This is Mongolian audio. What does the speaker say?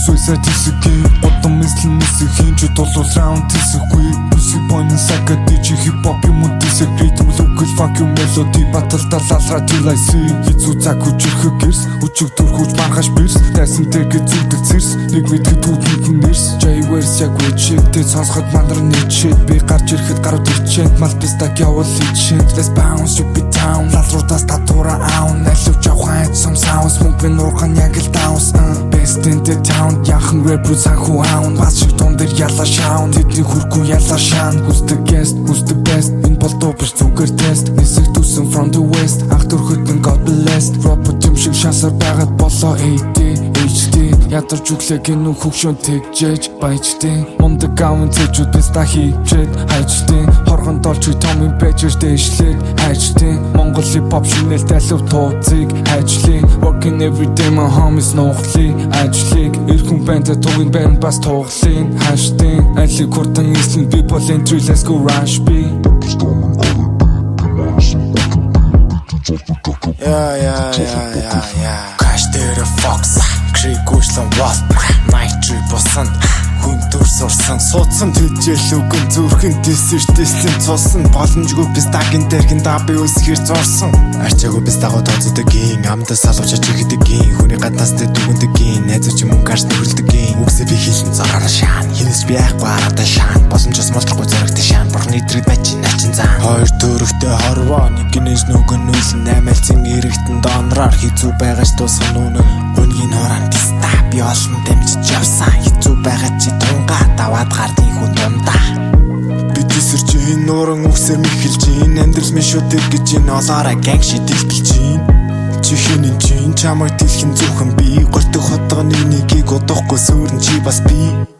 Суйсаа тисэгийн Бодон мэслэн нисэхийн Чи толуул раунд тисэхгүй Мусик бойн сагад дижи хип-хоп юм уу disagree Тэмлүүгэл fuck you melody Баталдаа лалраа till I see Хизүү цаг хүчирхэг гэрс Хүчиг төрхүүж маргаш бирс Тайсан тэргээ зүгдэл цэрс Нэг мэдхэд түүдэнд нэрс J-Wares яг үчигтэй сонсоход мандар нэчээд Би гарч ирэхэд гарууд ирчээд Малтистаг явал ичээд Let's bounce you be down Лалруудаас татуура аун Найлвч авах some sounds Мөнгөн уурхан яг л даус Best in the town Яхан рэпрүү санхүү аун Бас шиг тун дээр ялла шаун Тэдний хүрхүү ялла шаан Who's the guest, who's the best Энэ болдоо биш зүгээр тест Нисэг түсэн from the west Ах төрхөдөн God blessed Робот юм шиг шансар байгаад болоо AD HD Ядарч үглэг энэ хөгшөн тэгжээж баяждیں Мундаг аун цэжүүд биста хийчээд хайждیں Хоргонд олч томын бэжэр дэшлээд хайждیں Монгол хип-хоп шинэл тайлв тууцыг хайжлээ Working every day my homies нухлыг ажлыг Ирхэн бэнтэ тугын бэн бас туглын хайждیں Алиг хурдан эслэн би бол entry let's go rush би Yeah. Crash дээр Fox Creek гүйшлэн Wasp Night Trip босон Хүн төр сурсан Суудсан төжөл үгэн зүрхэн Тэсэртэслэн цусан Боломжгүй пистагийн дэрхэн даби өсгэр зурсан Арчаагүй пистагуу тооцдоггийн Амдаа салууч ачигдэггийн Хүний гаднаас дэ дүгнэдэггийн Найзууч мөн гарч нөхөлдөггийн Үгсээ би хийлэн зороор шаан Хинээс би яахгүй аргатай шаан Боломжос молдохгүй зоригтой шаан Бурхны идрэг бачин начин зан Хоёр төрөхтэй хорвоо Нэгнээс нүгэн нүүлэн Наймалцэн эрэгтэн донроор Хизүү байгаач дуусган нүнэн Гүнгийн хураан тиста Би олон дамжиж явсан Хизүү байгаа чи тунгаа даваад гардын хүн дундаа Би тисэрч энэ нууран үгсээр мэхэлж энэ амьдрал минь шууд гэж энэ олоораа гэнг шидэлбэлж Чихэн чин чамайг дэлхэн зүхэн би Гортог хотгоны нэгийг удахгүй сүрэн чи бас би